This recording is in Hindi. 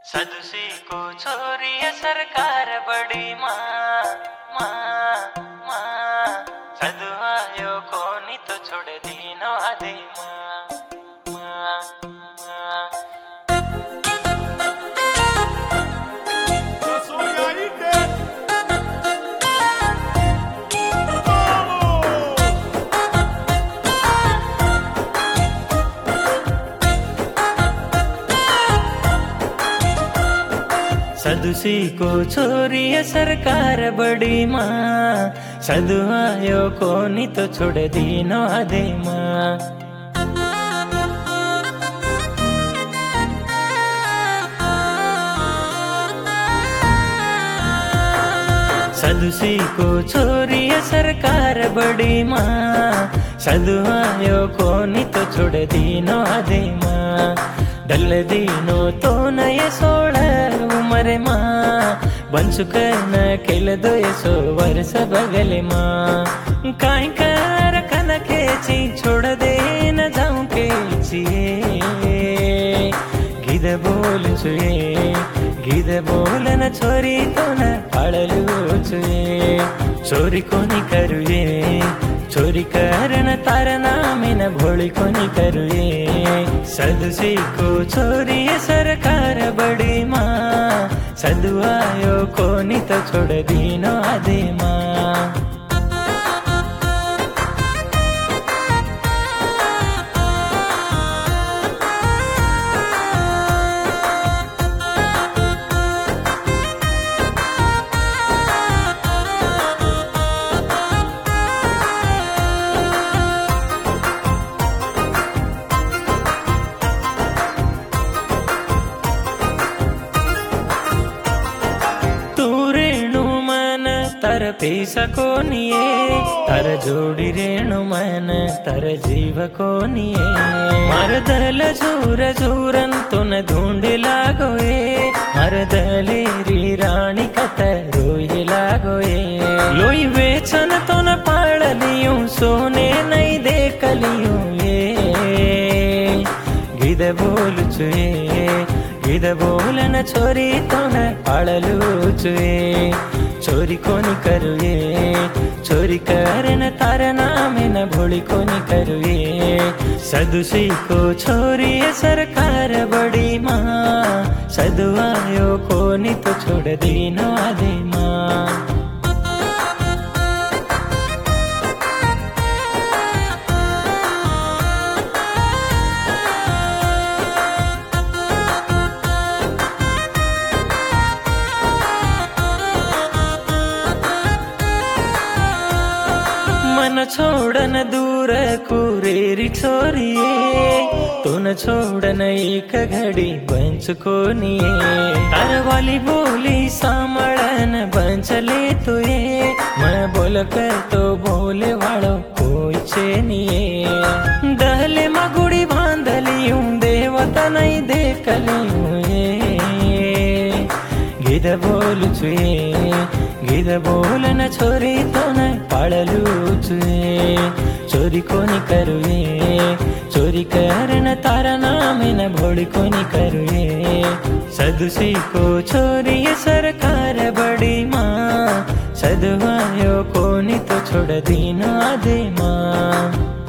सदुसी को छोरी है सरकार बड़ी माँ सदुआयो को नी तो छोड़ दीनो आदे माँ। सदुसी को छोरी है सरकार बड़ी माँ सदुआयो को नी तो छोड़ दीनो आदे माँ। सदुसी को छोरी है सरकार बड़ी माँ सदुआयो को नी तो छोड़ दीनो आदे माँ। डल दीनो तो नये 16 उम्र माँ बंचुकर न खेल दो 100 वर्ष बगल माँ। काई कर कन के ची छोड़ दे न जाऊं के चिए गिद बोल छुए गिद बोल न छोरी तो न पाड़लू छुए चोरी कोनी करुए चोरी करन तारा नामे न भोली कोनी करुए। सदुसी को छोरी है सरकार बड़ी माँ सदुआयो को नी तो छोड़ दीनो आदे माँ। तर पैसा को निये तर जोड़ी रेणु मन तर जीव को निये मरदल झूर झूरन तुन ढूंढ लागोए मरदलेरी रानी कत रोई लागोए लोई बेचन तो न पाड़ लियूं सोने नहीं देख लियूं ये गिद बोल छुए गिद बोल न छोरी तो न पाड़लू छुए चोरी कोनी करुए चोरी करन तारा नामे न भोली कोनी करुए। सदुसी को छोरी है सरकार बड़ी माँ सदुआयो को नी तो छोड़ दीनो आदे माँ। मन छोड़न दूर कुरेरी छोरिए तू न छोड़न एक घड़ी बंच को निये तार वाली बोली सामड़न बंच ले तुए मैं बोल कर तो बोले वालों कोई छे निये दहले मगुड़ी बांध लियूं देवता नहीं देख लियूं गिद बोल छुए गिद बोल न छोरी तो न पाड़लू छुए चोरी कोनी करुए चोरी करन तारा नामे न भोड़ी कोनी करुए। सदुसी को छोरी है सरकार बड़ी माँ सदुआयो को नी तो छोड़ दीनो आदे माँ।